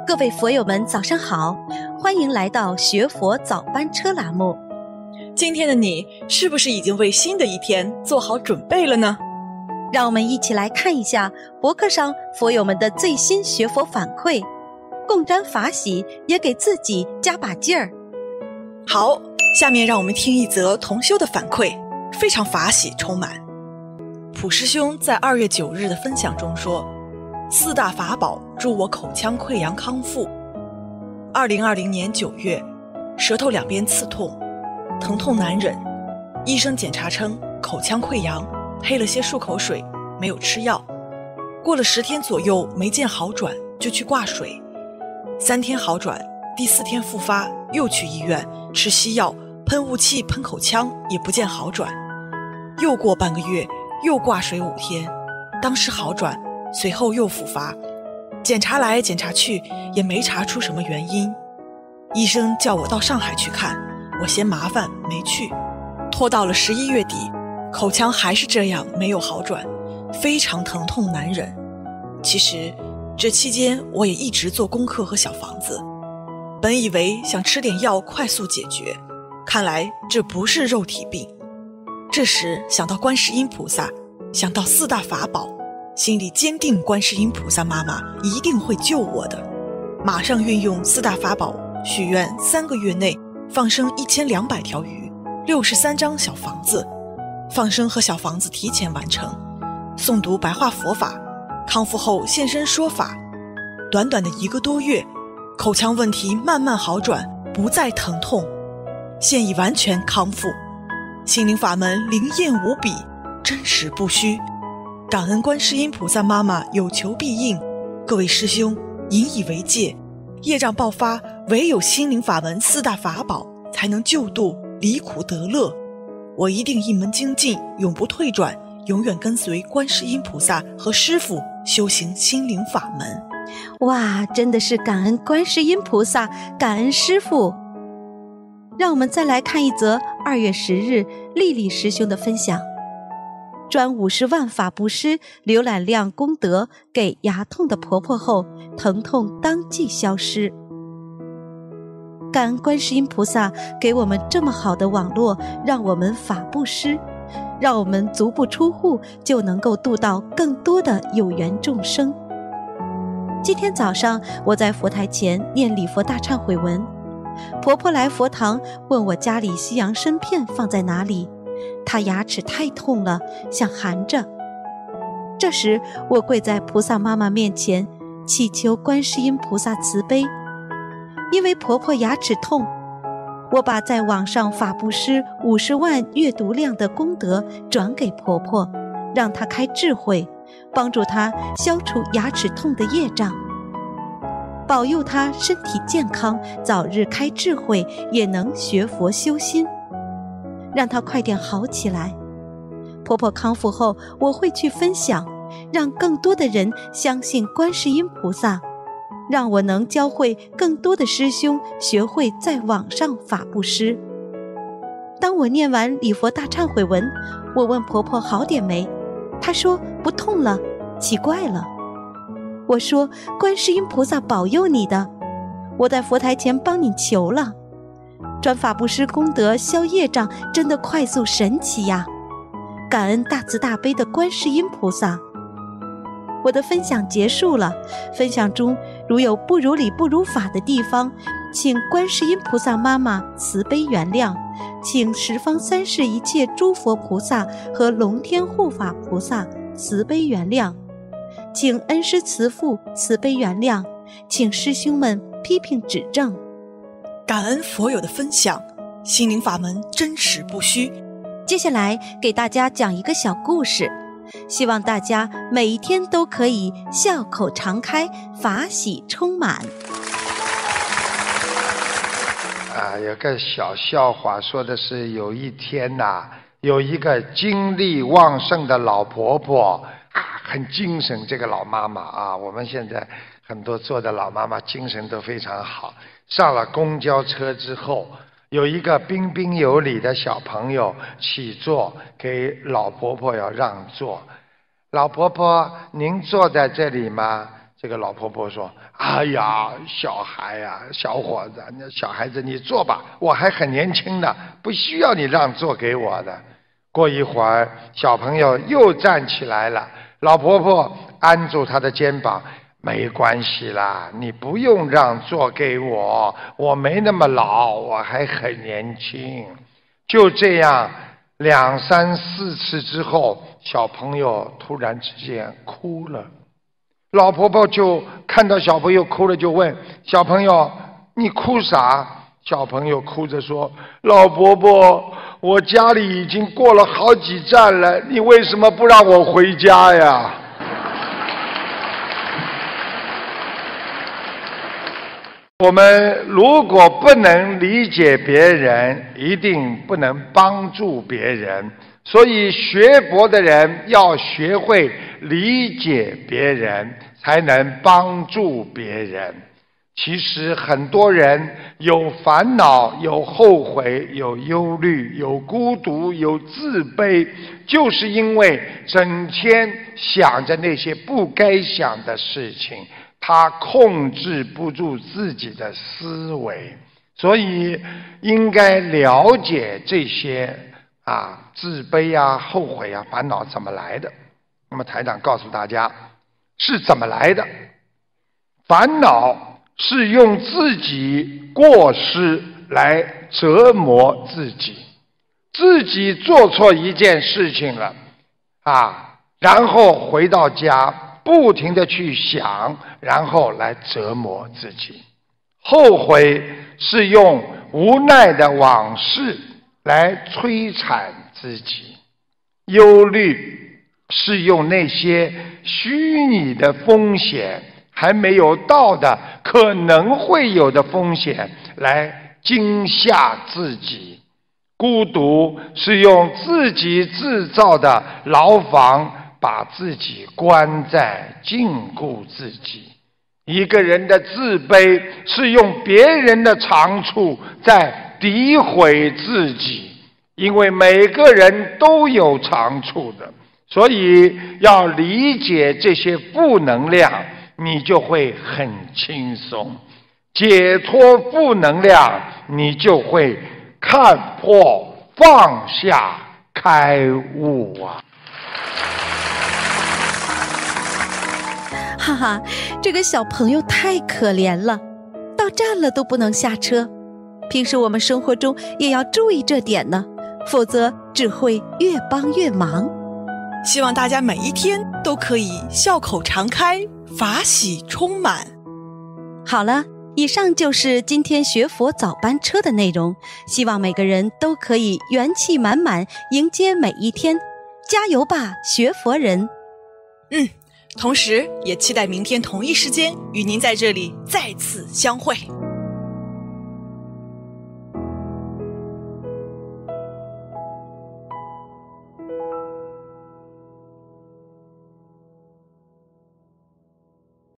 各位佛友们早上好，欢迎来到学佛早班车栏目。 今天的你是不是已经为新的一天做好准备了呢？ 让我们一起来看一下博客上佛友们的最新学佛反馈，共沾法喜，也给自己加把劲儿。 好，下面让我们听一则同修的反馈，非常法喜充满。普师兄在2月9日的分享中说，4大法宝助我口腔溃疡康复。2020年9月，舌头两边刺痛，疼痛难忍，医生检查称口腔溃疡，配了些漱口水，没有吃药。过了10天左右没见好转，就去挂水。3天好转，第4天复发，又去医院吃西药，喷雾器喷口腔也不见好转。又过半个月，又挂水5天，当时好转，随后又复发，检查来检查去也没查出什么原因。医生叫我到上海去看，我嫌麻烦没去，拖到了11月底，口腔还是这样没有好转，非常疼痛难忍。其实这期间我也一直做功课和小房子，本以为想吃点药快速解决，看来这不是肉体病。这时想到观世音菩萨，想到4大法宝，心里坚定观世音菩萨妈妈一定会救我的，马上运用4大法宝许愿3个月内放生1200条鱼，63张小房子，放生和小房子提前完成，诵读白话佛法，康复后现身说法。短短的1个多月，口腔问题慢慢好转，不再疼痛，现已完全康复。心灵法门灵验无比，真实不虚，感恩观世音菩萨妈妈有求必应。各位师兄引以为戒，业障爆发，唯有心灵法门4大法宝才能救度，离苦得乐。我一定一门精进，永不退转，永远跟随观世音菩萨和师父修行心灵法门。 哇，真的是感恩观世音菩萨，感恩师父。让我们再来看一则2月10日丽丽师兄的分享，专50万法布施浏览量功德给牙痛的婆婆后，疼痛当即消失。感恩观世音菩萨给我们这么好的网络，让我们法布施，让我们足不出户就能够度到更多的有缘众生。今天早上我在佛台前念礼佛大忏悔文，婆婆来佛堂问我家里西洋参片放在哪里，她牙齿太痛了，想含着。这时我跪在菩萨妈妈面前，祈求观世音菩萨慈悲。因为婆婆牙齿痛，我把在网上法布施50万阅读量的功德转给婆婆，让她开智慧，帮助她消除牙齿痛的业障，保佑她身体健康，早日开智慧，也能学佛修心，让她快点好起来。婆婆康复后，我会去分享，让更多的人相信观世音菩萨，让我能教会更多的师兄学会在网上法布施。当我念完礼佛大忏悔文，我问婆婆好点没，她说不痛了，奇怪了。我说观世音菩萨保佑你的，我在佛台前帮你求了，转法布施功德消业障真的快速神奇呀，感恩大慈大悲的观世音菩萨。我的分享结束了，分享中如有不如理不如法的地方，请观世音菩萨妈妈慈悲原谅，请十方三世一切诸佛菩萨和龙天护法菩萨慈悲原谅，请恩师慈父慈悲原谅，请师兄们批评指正。 感恩佛友的分享，心灵法门真实不虚。 接下来给大家讲一个小故事，希望大家每一天都可以笑口常开，法喜充满。 有个小笑话，说的是有一天呐，有一个精力旺盛的老婆婆很精神。这个老妈妈我们现在很多做的老妈妈精神都非常好。上了公交车之后，有一个彬彬有礼的小朋友起坐，给老婆婆要让座。老婆婆，您坐在这里吗？ 这个老婆婆说：“哎呀，小孩呀，小伙子，小孩子你坐吧，我还很年轻呢，不需要你让座给我的。”过一会儿，小朋友又站起来了，老婆婆按住他的肩膀：“没关系啦，你不用让座给我，我没那么老，我还很年轻。”就这样2、3、4次之后，小朋友突然之间哭了。老婆婆就看到小朋友哭了，就问小朋友：“你哭啥？”小朋友哭着说：“老婆婆，我家里已经过了好几站了，你为什么不让我回家呀？”我们如果不能理解别人，一定不能帮助别人。所以学佛的人要学会理解别人，才能帮助别人。其实很多人有烦恼，有后悔，有忧虑，有孤独，有自卑，就是因为整天想着那些不该想的事情，他控制不住自己的思维。所以应该了解这些自卑啊、后悔啊、烦恼怎么来的。那么台长告诉大家是怎么来的。烦恼是用自己过失来折磨自己，自己做错一件事情了然后回到家不停地去想，然后来折磨自己。后悔是用无奈的往事来摧残自己，忧虑是用那些虚拟的风险，还没有到的可能会有的风险来惊吓自己，孤独是用自己制造的牢房把自己关在禁锢自己。一个人的自卑是用别人的长处在诋毁自己，因为每个人都有长处的，所以要理解这些负能量，你就会很轻松。解脱负能量，你就会看破放下开悟啊！ 哈哈，这个小朋友太可怜了，到站了都不能下车。平时我们生活中也要注意这点呢，否则只会越帮越忙。 希望大家每一天都可以笑口常开，法喜充满。 好了，以上就是今天学佛早班车的内容，希望每个人都可以元气满满迎接每一天，加油吧，学佛人！ 同时也期待明天同一时间与您在这里再次相会。